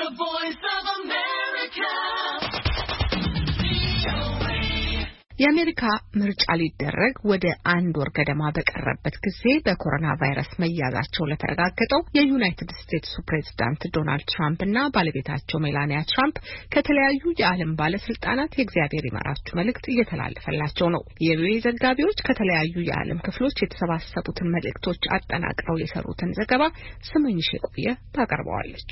The Voice of America. የአሜሪካ ምርጫ ሊደረግ ወደ አንድ ወር ገደማ በቀረበት ጊዜ በኮሮና ቫይረስ መያዛቸው ለተረጋገጠው የዩናይትድ ስቴትስ ፕሬዝዳንት ዶናልድ ትራምፕ እና ባለቤታቸው ሜላኒያ ትራምፕ ከተለያዩ የዓለም ባለስልጣናት የእግዚአብሔር ይመራችሁ መልእክት እየተላለፈላቸው ነው። የቪኦኤ ዘጋቢዎች ከተለያዩ የዓለም ክፍሎች የተሰባሰቡትን መልእክቶች አጠናቅረው የሰሩትን ዘገባ ስመኝሽ የቆየ ታቀርበዋለች።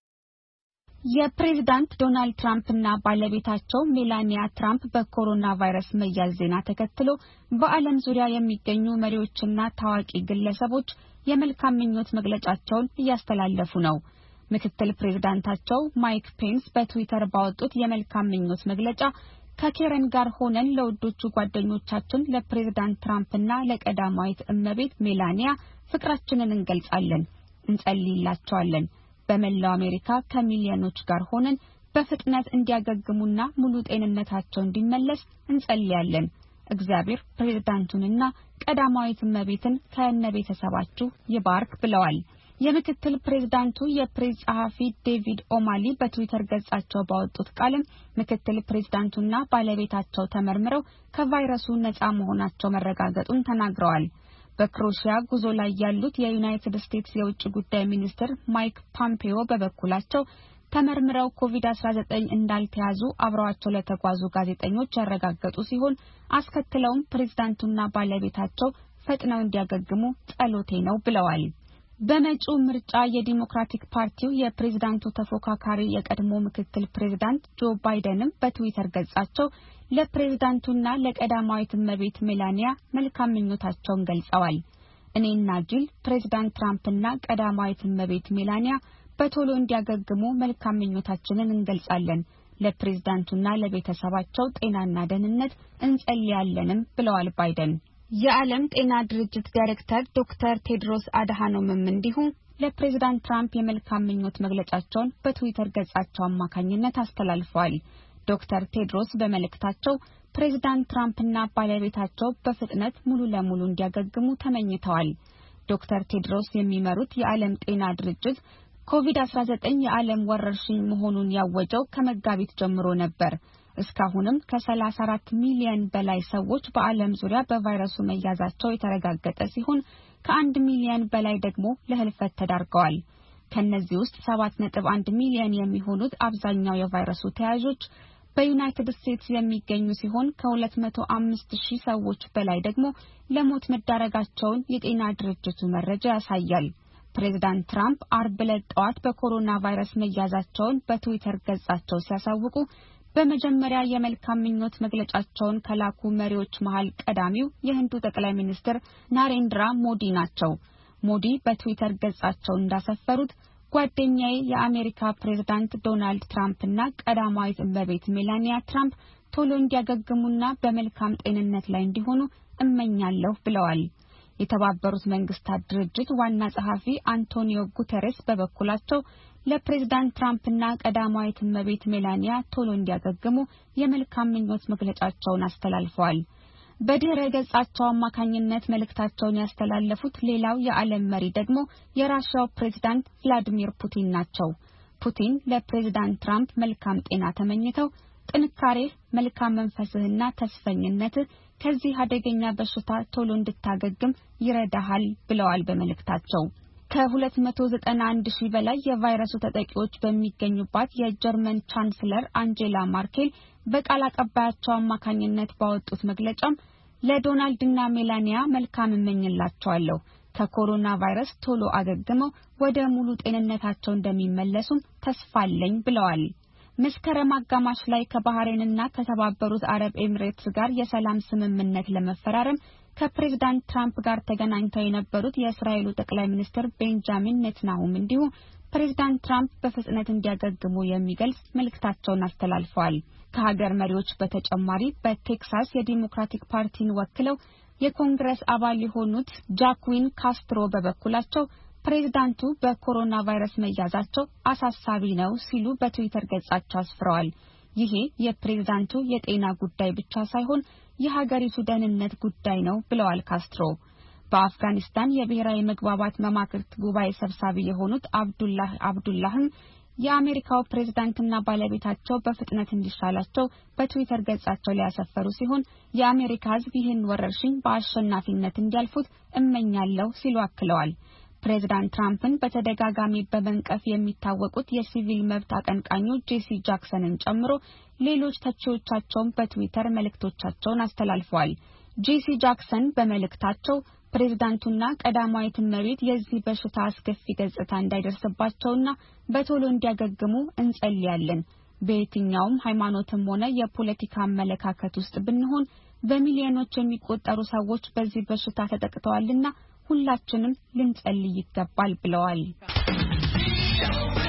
የፕሬዝዳንት ዶናልድ ትራምፕ እና ባለቤታቸው ሜላኒያ ትራምፕ በኮሮና ቫይረስ መያዝ ዜና ተከትሎ በዓለም ዙሪያ የሚገኙ መሪዎችና ታዋቂ ግለሰቦች የመልካም ምኞት መግለጫቸውን እያስተላለፉ ነው። ምክትል ፕሬዝዳንታቸው ማይክ ፔንስ በትዊተር ባወጡት የመልካም ምኞት መግለጫ ከኬረን ጋር ሆነን ለውዶቹ ጓደኞቻችን ለፕሬዝዳንት ትራምፕና ለቀዳማዊት እመቤት ሜላኒያ ፍቅራችንን እንገልጻለን፣ እንጸልይላቸዋለን። በመላው አሜሪካ ከሚሊዮኖች ጋር ሆነን በፍጥነት እንዲያገግሙና ሙሉ ጤንነታቸው እንዲመለስ እንጸልያለን። እግዚአብሔር ፕሬዝዳንቱንና ቀዳማዊት እመቤትን ከነቤተሰባችሁ ይባርክ ብለዋል። የምክትል ፕሬዝዳንቱ የፕሬስ ጸሐፊ ዴቪድ ኦማሊ በትዊተር ገጻቸው ባወጡት ቃልም ምክትል ፕሬዝዳንቱና ባለቤታቸው ተመርምረው ከቫይረሱ ነፃ መሆናቸው መረጋገጡን ተናግረዋል። በክሮሺያ ጉዞ ላይ ያሉት የዩናይትድ ስቴትስ የውጭ ጉዳይ ሚኒስትር ማይክ ፖምፔዮ በበኩላቸው ተመርምረው ኮቪድ-19 እንዳልተያዙ አብረዋቸው ለተጓዙ ጋዜጠኞች ያረጋገጡ ሲሆን አስከትለውም ፕሬዝዳንቱና ባለቤታቸው ፈጥነው እንዲያገግሙ ጸሎቴ ነው ብለዋል። በመጪው ምርጫ የዲሞክራቲክ ፓርቲው የፕሬዝዳንቱ ተፎካካሪ የቀድሞ ምክትል ፕሬዝዳንት ጆ ባይደንም በትዊተር ገጻቸው ለፕሬዝዳንቱና ለቀዳማዊት እመቤት ሜላኒያ መልካም ምኞታቸውን ገልጸዋል። እኔና ጂል ፕሬዝዳንት ትራምፕና ቀዳማዊት እመቤት ሜላኒያ በቶሎ እንዲያገግሙ መልካም ምኞታችንን እንገልጻለን። ለፕሬዝዳንቱና ለቤተሰባቸው ጤናና ደህንነት እንጸልያለንም ብለዋል ባይደን። የዓለም ጤና ድርጅት ዳይሬክተር ዶክተር ቴድሮስ አድሃኖምም እንዲሁ ለፕሬዝዳንት ትራምፕ የመልካም ምኞት መግለጫቸውን በትዊተር ገጻቸው አማካኝነት አስተላልፈዋል። ዶክተር ቴድሮስ በመልእክታቸው ፕሬዝዳንት ትራምፕና ባለቤታቸው በፍጥነት ሙሉ ለሙሉ እንዲያገግሙ ተመኝተዋል። ዶክተር ቴድሮስ የሚመሩት የዓለም ጤና ድርጅት ኮቪድ-19 የዓለም ወረርሽኝ መሆኑን ያወጀው ከመጋቢት ጀምሮ ነበር። እስካሁንም ከ34 ሚሊዮን በላይ ሰዎች በዓለም ዙሪያ በቫይረሱ መያዛቸው የተረጋገጠ ሲሆን ከ1 ሚሊዮን በላይ ደግሞ ለህልፈት ተዳርገዋል። ከነዚህ ውስጥ 7.1 ሚሊዮን የሚሆኑት አብዛኛው የቫይረሱ ተያዦች በዩናይትድ ስቴትስ የሚገኙ ሲሆን ከ205,000 ሰዎች በላይ ደግሞ ለሞት መዳረጋቸውን የጤና ድርጅቱ መረጃ ያሳያል። ፕሬዝዳንት ትራምፕ አርብ ዕለት ጠዋት በኮሮና ቫይረስ መያዛቸውን በትዊተር ገጻቸው ሲያሳውቁ በመጀመሪያ የመልካም ምኞት መግለጫቸውን ከላኩ መሪዎች መሃል ቀዳሚው የህንዱ ጠቅላይ ሚኒስትር ናሬንድራ ሞዲ ናቸው። ሞዲ በትዊተር ገጻቸው እንዳሰፈሩት ጓደኛዬ የአሜሪካ ፕሬዝዳንት ዶናልድ ትራምፕና ቀዳማዊት እመቤት ሜላኒያ ትራምፕ ቶሎ እንዲያገግሙና በመልካም ጤንነት ላይ እንዲሆኑ እመኛለሁ ብለዋል። የተባበሩት መንግስታት ድርጅት ዋና ጸሐፊ አንቶኒዮ ጉተሬስ በበኩላቸው ለፕሬዝዳንት ትራምፕና ቀዳማዊት እመቤት ሜላኒያ ቶሎ እንዲያገግሙ የመልካም ምኞት መግለጫቸውን አስተላልፈዋል። በድህረ ገጻቸው አማካኝነት መልእክታቸውን ያስተላለፉት ሌላው የዓለም መሪ ደግሞ የራሻው ፕሬዝዳንት ቭላዲሚር ፑቲን ናቸው። ፑቲን ለፕሬዝዳንት ትራምፕ መልካም ጤና ተመኝተው ጥንካሬህ፣ መልካም መንፈስህና ተስፈኝነትህ ከዚህ አደገኛ በሽታ ቶሎ እንድታገግም ይረዳሃል ብለዋል በመልእክታቸው። ከ291,000 በላይ የቫይረሱ ተጠቂዎች በሚገኙባት የጀርመን ቻንስለር አንጄላ ማርኬል በቃል አቀባያቸው አማካኝነት ባወጡት መግለጫም ለዶናልድና ሜላኒያ መልካም እመኝላቸዋለሁ፣ ከኮሮና ቫይረስ ቶሎ አገግመው ወደ ሙሉ ጤንነታቸው እንደሚመለሱም ተስፋ አለኝ ብለዋል። መስከረም አጋማሽ ላይ ከባህሬንና ከተባበሩት አረብ ኤሚሬትስ ጋር የሰላም ስምምነት ለመፈራረም ከፕሬዝዳንት ትራምፕ ጋር ተገናኝተው የነበሩት የእስራኤሉ ጠቅላይ ሚኒስትር ቤንጃሚን ኔታንያሁም እንዲሁ ፕሬዝዳንት ትራምፕ በፍጥነት እንዲያገግሙ የሚገልጽ መልእክታቸውን አስተላልፈዋል። ከሀገር መሪዎች በተጨማሪ በቴክሳስ የዲሞክራቲክ ፓርቲን ወክለው የኮንግረስ አባል የሆኑት ጃኩዊን ካስትሮ በበኩላቸው ፕሬዝዳንቱ በኮሮና ቫይረስ መያዛቸው አሳሳቢ ነው ሲሉ በትዊተር ገጻቸው አስፍረዋል። ይሄ የፕሬዝዳንቱ የጤና ጉዳይ ብቻ ሳይሆን የሀገሪቱ ደህንነት ጉዳይ ነው ብለዋል ካስትሮ። በአፍጋኒስታን የብሔራዊ መግባባት መማክርት ጉባኤ ሰብሳቢ የሆኑት አብዱላህም የአሜሪካው ፕሬዝዳንትና ባለቤታቸው በፍጥነት እንዲሻላቸው በትዊተር ገጻቸው ላይ ያሰፈሩ ሲሆን የአሜሪካ ሕዝብ ይህን ወረርሽኝ በአሸናፊነት እንዲያልፉት እመኛለሁ ሲሉ አክለዋል። ፕሬዝዳንት ትራምፕን በተደጋጋሚ በመንቀፍ የሚታወቁት የሲቪል መብት አቀንቃኙ ጄሲ ጃክሰንን ጨምሮ ሌሎች ተቺዎቻቸውን በትዊተር መልእክቶቻቸውን አስተላልፈዋል። ጄሲ ጃክሰን በመልእክታቸው ፕሬዝዳንቱና ቀዳማዊት እመቤት የዚህ በሽታ አስከፊ ገጽታ እንዳይደርስባቸውና በቶሎ እንዲያገግሙ እንጸልያለን። በየትኛውም ሃይማኖትም ሆነ የፖለቲካ አመለካከት ውስጥ ብንሆን በሚሊዮኖች የሚቆጠሩ ሰዎች በዚህ በሽታ ተጠቅተዋልና ሁላችንም ልንጸልይ ይገባል ብለዋል።